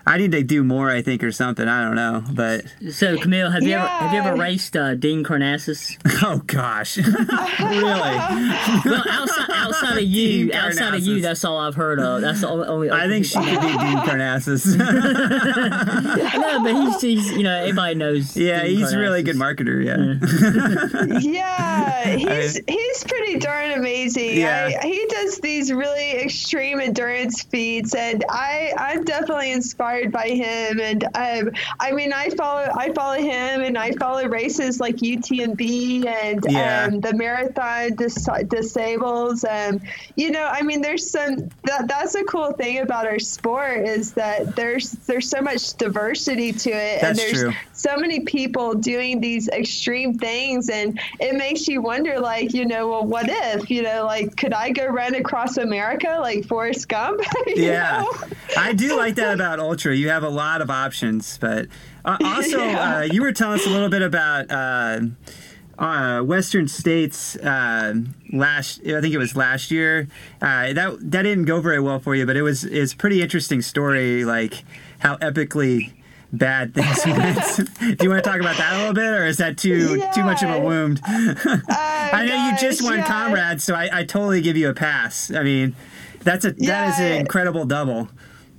I need to do more, I think, or something. I don't know, but So, Camille, have you ever raced Dean Karnazes? oh gosh, really? Well, outside of you, that's all I've heard of. That's the only. I think she could be Dean Karnazes. No, but he's everybody knows. Yeah, Dean he's a really Karnazes. good marketer. Yeah. Yeah, he's pretty darn amazing. Yeah. He does these really extreme endurance feats, and I'm definitely inspired by him. And I mean, I follow him, and I follow races like UTMB and the Marathon Disables. I mean, there's that's a cool thing about our sport is that there's so much diversity to it, That's and there's true. so many people doing these extreme things, and it makes you wonder, like, well, what if, like, could I go run across America like Forrest Gump? You know? I do like that about Ultra. You have a lot of options, but also you were telling us a little bit about Western States I think it was last year. That didn't go very well for you, but it's a pretty interesting story, like how epically bad things went. Do you want to talk about that a little bit, or is that too much of a wound? I know you just won Comrades, so I totally give you a pass. I mean, that is an incredible double.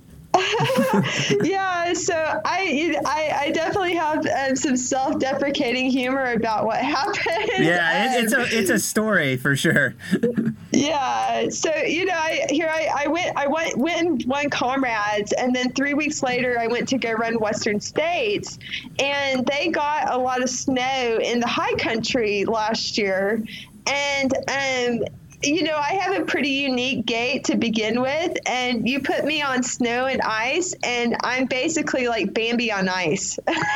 Yeah, so I definitely have some self-deprecating humor about what happened. Yeah, it's a story for sure. Yeah, so I went and won Comrades, and then 3 weeks later I went to go run Western States, and they got a lot of snow in the high country last year, and I have a pretty unique gait to begin with, and you put me on snow and ice, and I'm basically like Bambi on ice.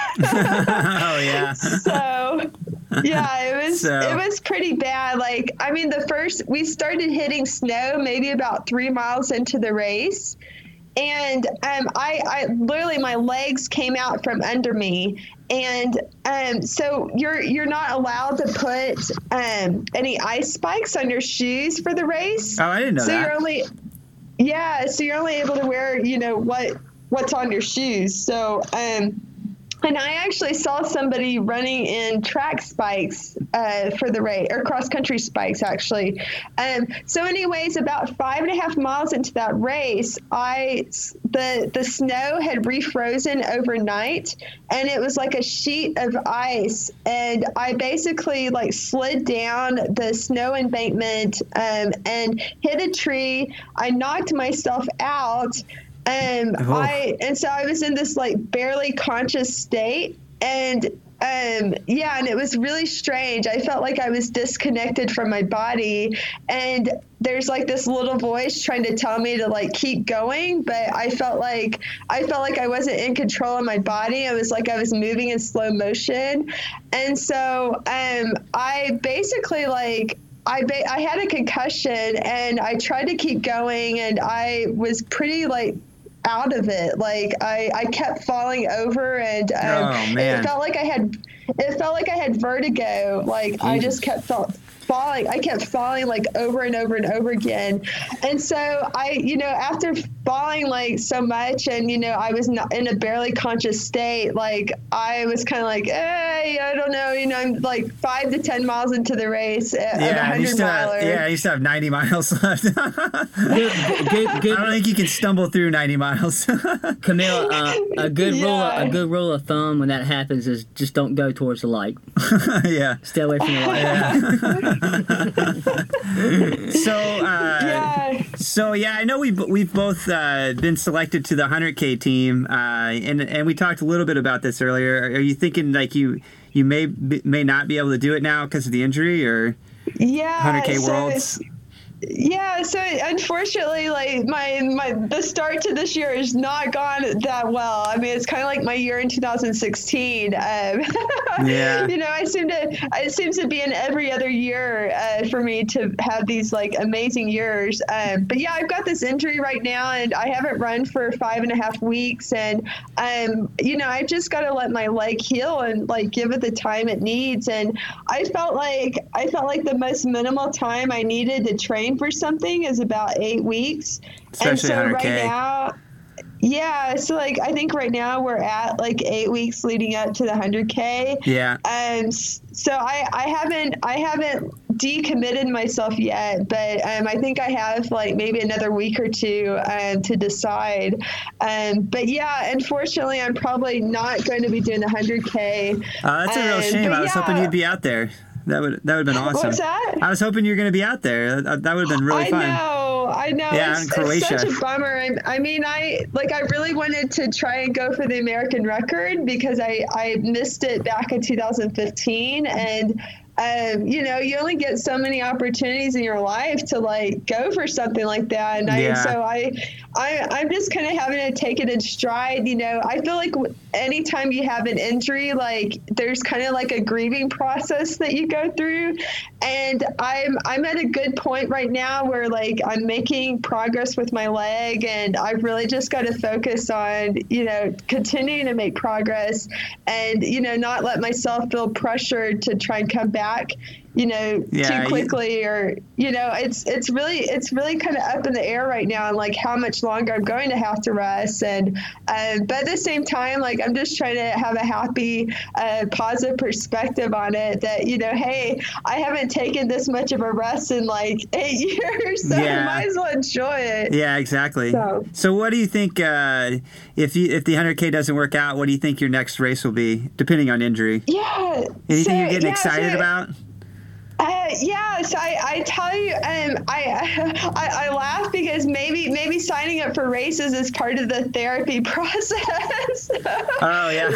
Oh yeah. So, yeah, it was pretty bad. Like, I mean, we started hitting snow maybe about 3 miles into the race, and I literally, my legs came out from under me. And so you're not allowed to put any ice spikes on your shoes for the race. Oh, I didn't know that. So you're only able to wear, what's on your shoes. So and I actually saw somebody running in track spikes for the race, or cross-country spikes, actually. So anyways, about 5.5 miles into that race, the snow had refrozen overnight, and it was like a sheet of ice. And I basically like slid down the snow embankment and hit a tree. I knocked myself out. And so I was in this like barely conscious state, and and it was really strange. I felt like I was disconnected from my body, and there's like this little voice trying to tell me to like keep going, but I felt like I wasn't in control of my body. It was like I was moving in slow motion, and so I basically like. I had a concussion, and I tried to keep going, and I was pretty like out of it. Like I kept falling over, and it felt like I had vertigo. Like I just kept falling. I kept falling like over and over and over again. And so after falling like so much, and, I was not in a barely conscious state, like I was kind of like, hey, I don't know, I'm like 5 to 10 miles into the race at a 100-miler. I used to have 90 miles left. I don't think you can stumble through 90 miles. Camille, a good rule of thumb when that happens is just don't go towards the light. Yeah. Stay away from the light. Yeah. So I know we've both been selected to the 100K team, and we talked a little bit about this earlier. Are you thinking like you may not be able to do it now because of the injury, or 100K Worlds? Yeah, so unfortunately, like the start to this year has not gone that well. I mean, it's kind of like my year in 2016. Yeah. It seems to be in every other year for me to have these like amazing years. But yeah, I've got this injury right now, and I haven't run for 5.5 weeks, and I just got to let my leg heal and like give it the time it needs. And I felt like the most minimal time I needed to train for something is about 8 weeks. Especially and so 100K. right now, Yeah, so like I think right now we're at like 8 weeks leading up to the 100K. Yeah. So I haven't decommitted myself yet, but I think I have like maybe another week or two to decide. But yeah, unfortunately, I'm probably not going to be doing the 100K. That's a real shame. I was hoping you'd be out there. That would have been awesome. What's that? I was hoping you were going to be out there. That would have been really fun. I know. Yeah, in Croatia. It's such a bummer. I mean, I really wanted to try and go for the American record because I missed it back in 2015, and you only get so many opportunities in your life to like go for something like that. And I'm just kind of having to take it in stride. I feel like anytime you have an injury, like there's kind of like a grieving process that you go through. And I'm at a good point right now where like I'm making progress with my leg, and I've really just got to focus on, continuing to make progress and, not let myself feel pressured to try and come back, too quickly, or, it's really kind of up in the air right now, and like how much longer I'm going to have to rest. And, but at the same time, like, I'm just trying to have a happy, positive perspective on it that, hey, I haven't taken this much of a rest in like 8 years, so I might as well enjoy it. Yeah, exactly. So what do you think, if the 100K doesn't work out, what do you think your next race will be, depending on injury? Yeah. Anything you're getting excited about? So I tell you, I laugh because maybe signing up for races is part of the therapy process. Oh yeah.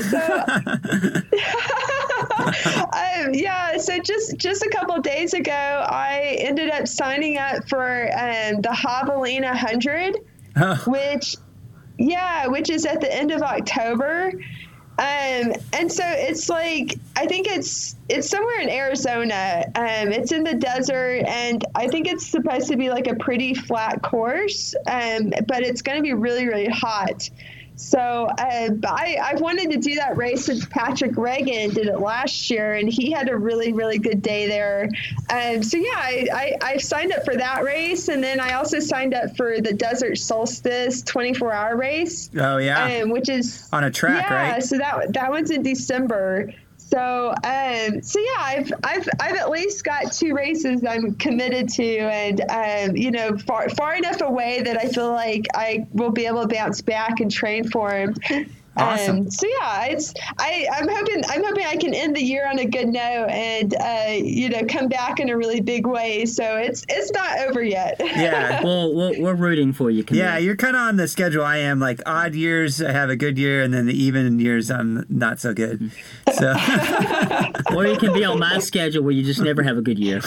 So just a couple of days ago, I ended up signing up for the Javelina 100, which is at the end of October. And so it's like, I think it's somewhere in Arizona. It's in the desert, and I think it's supposed to be like a pretty flat course, but it's going to be really, really hot. So I've wanted to do that race since Patrick Reagan did it last year, and he had a really, really good day there. I signed up for that race, and then I also signed up for the Desert Solstice 24-hour race. Oh yeah, which is on a track, right? Yeah, so that one's in December. So I've at least got 2 races I'm committed to, and far enough away that I feel like I will be able to bounce back and train for them. Awesome. I'm hoping I can end the year on a good note and come back in a really big way. So it's not over yet. Yeah. Well, we're rooting for you, Camille. Yeah, you're kind of on the schedule I am. Like odd years, I have a good year, and then the even years, I'm not so good. So. Or you can be on my schedule where you just never have a good year.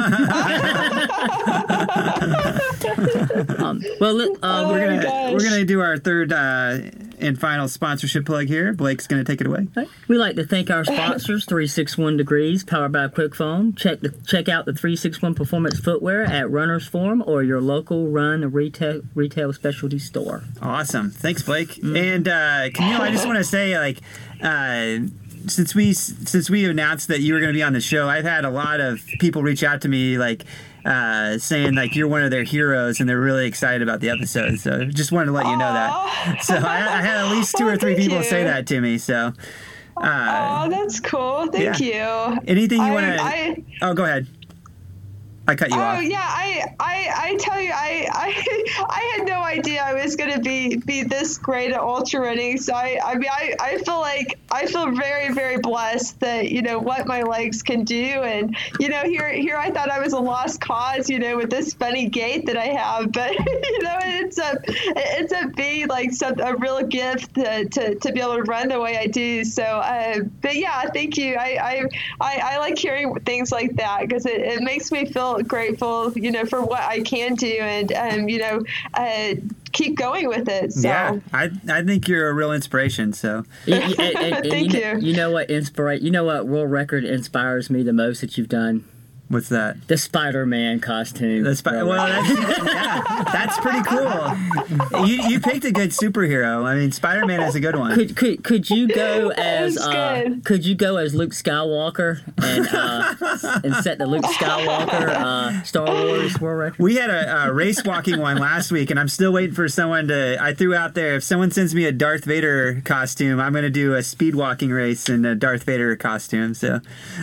We're gonna do our third and final sponsorship plug here. Blake's gonna take it away. We like to thank our sponsors, 361 Degrees, powered by Quick Foam. Check out the 361 Performance Footwear at Runner's Forum or your local run retail specialty store. Awesome, thanks, Blake. And Camille, I just want to say, like, since we announced that you were going to be on the show, I've had a lot of people reach out to me, like, saying like you're one of their heroes, and they're really excited about the episode. So just wanted to let you know that. So I had at least 2 or 3 people say that to me. So. That's cool. Thank you. Anything you want to? Oh, go ahead. I cut you off. Oh yeah, I tell you, I had no idea I was going to be this great at ultra running. So I feel very, very blessed that what my legs can do, and here I thought I was a lost cause, with this funny gait that I have, but it's a being like a real gift to be able to run the way I do. So but yeah, thank you. I like hearing things like that because it makes me feel grateful, for what I can do, and keep going with it. So. Yeah, I think you're a real inspiration. So thank you. You know what world record inspires me the most that you've done? What's that? The Spider-Man costume. That's pretty cool. You picked a good superhero. I mean, Spider-Man is a good one. Could you go as good. Could you go as Luke Skywalker and set the Luke Skywalker Star Wars world record? We had a race walking one last week, and I'm still waiting for someone to. I threw out there, if someone sends me a Darth Vader costume, I'm going to do a speed walking race in a Darth Vader costume. So.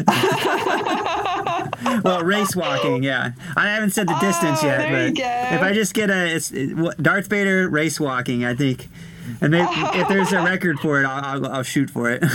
Well, race walking, yeah. I haven't said the distance yet, but if I just get Darth Vader race walking, I think, and maybe, if there's a record for it, I'll shoot for it.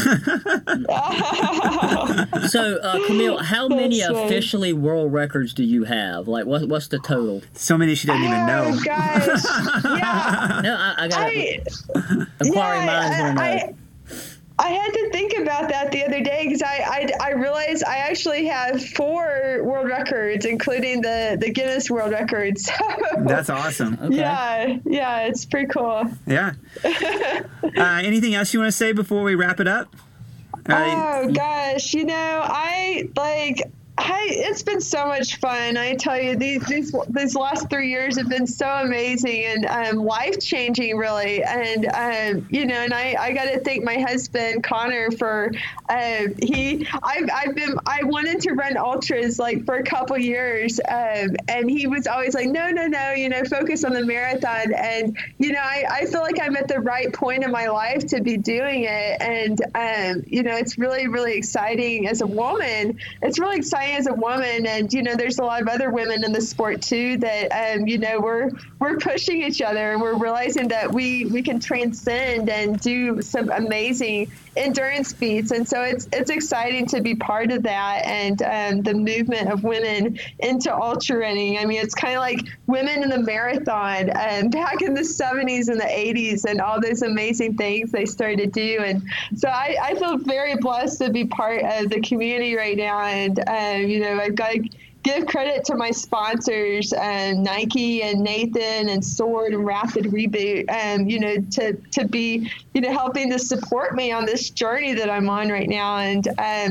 So, Camille, how many officially world records do you have? Like, what's the total? So many she doesn't even know. Oh gosh, yeah. No, I got inquiring minds want to know. I had to think about that the other day because I realized I actually have 4 world records, including the Guinness World Records. That's awesome. Okay. Yeah, it's pretty cool. Yeah. Anything else you want to say before we wrap it up? Oh gosh, it's been so much fun. I tell you, these last 3 years have been so amazing and life changing, really. And and I got to thank my husband Connor for I wanted to run ultras like for a couple years, and he was always like, no, focus on the marathon. And I feel like I'm at the right point in my life to be doing it. And it's really, really exciting as a woman. It's really exciting as a woman, and there's a lot of other women in the sport too that we're pushing each other, and we're realizing that we can transcend and do some amazing endurance feats. And so it's exciting to be part of that, and the movement of women into ultra running. I mean, it's kind of like women in the marathon back in the 70s and the 80s, and all those amazing things they started to do. And so I feel very blessed to be part of the community right now. And I've got to give credit to my sponsors, Nike and Nathan and Sword and Rapid Reboot, to be, helping to support me on this journey that I'm on right now. And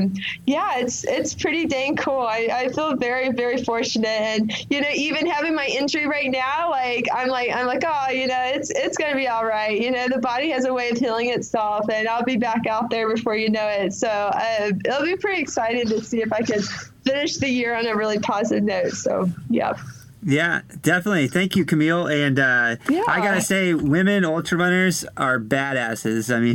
it's pretty dang cool. I feel very, very fortunate. And, even having my injury right now, I'm like, oh, it's going to be all right. The body has a way of healing itself, and I'll be back out there before you know it. So it'll be pretty exciting to see if I can finish the year on a really positive note. So, yeah. Yeah, definitely. Thank you, Camille. And I gotta say, women ultra runners are badasses. I mean,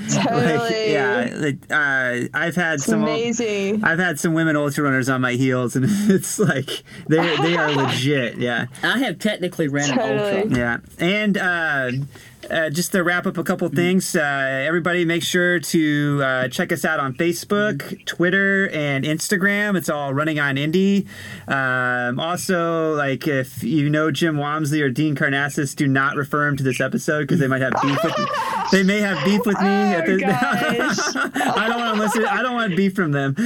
totally. I've had amazing. I've had some women ultra runners on my heels, and it's like they are legit. Yeah, I have technically ran an ultra. Yeah, and. Just to wrap up a couple things, everybody make sure to check us out on Facebook, Twitter, and Instagram. It's all Running on Indy. Also, if you know Jim Walmsley or Dean Karnassus, do not refer them to this episode because they might have beef with me. They may have beef with me. I don't want to listen. I don't want beef from them.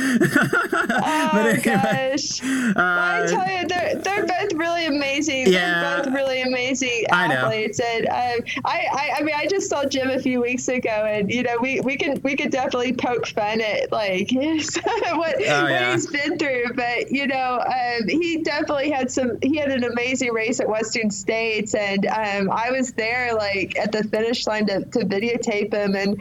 But gosh. I tell you, they're both really amazing. Yeah, they're both really amazing athletes. And I just saw Jim a few weeks ago, and we could definitely poke fun at what he's been through. But he definitely had an amazing race at Western States, and I was there at the finish line to videotape him, and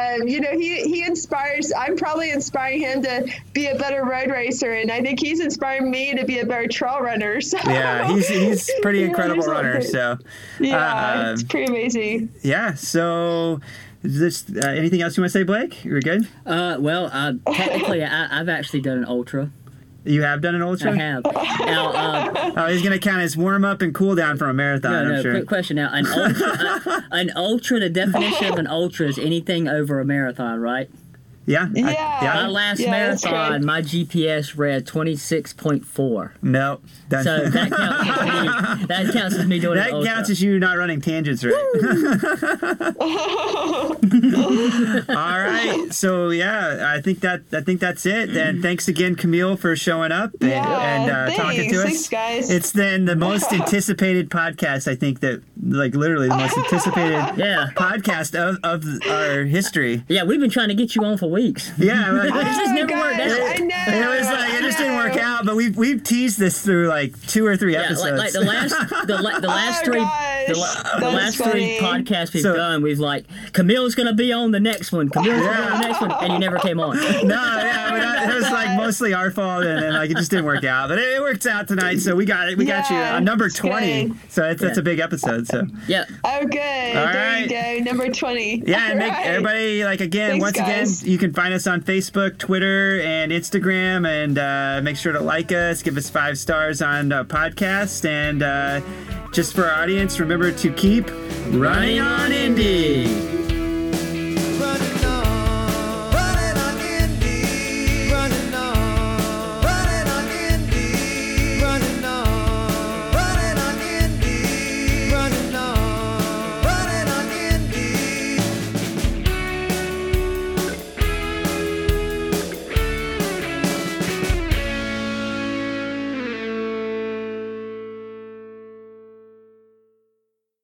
he inspires. I'm probably inspiring him to be a better road racer, and I think he's inspiring me to be a better trail runner. So yeah, he's pretty incredible runner. So it's pretty amazing. Yeah. So, anything else you want to say, Blake? You're good. Technically, I've actually done an ultra. You have done an ultra? I have. Now, he's going to count as warm up and cool down for a marathon. I'm sure. Quick question now. An ultra. The definition of an ultra is anything over a marathon, right? Yeah. My last marathon, my GPS read 26.4. No. So that counts as me doing it. That counts as you not running tangents, right? All right. So I think that's it. And thanks again, Camille, for showing up and talking to us. Thanks, guys. It's then the most anticipated podcast. I think that literally the most anticipated podcast of our history. Yeah, we've been trying to get you on for weeks. Yeah, it just never worked out. I know. It just didn't work out. But we've teased this through like 2 or 3 episodes. Like the last three podcasts we've done, we've like Camille's gonna be on the next one. Camille's gonna be on the next one, and you never came on. It was like mostly our fault, and like it just didn't work out. But it worked out tonight, so we got it. We got you on number 20. Good. So that's a big episode. So yeah. Oh, good. All there right. you go, number 20. Yeah, and make everybody like again. Thanks, guys. You can find us on Facebook, Twitter, and Instagram, and make sure to like us, give us 5 stars on podcast, and just for our audience, remember to keep running on Indy.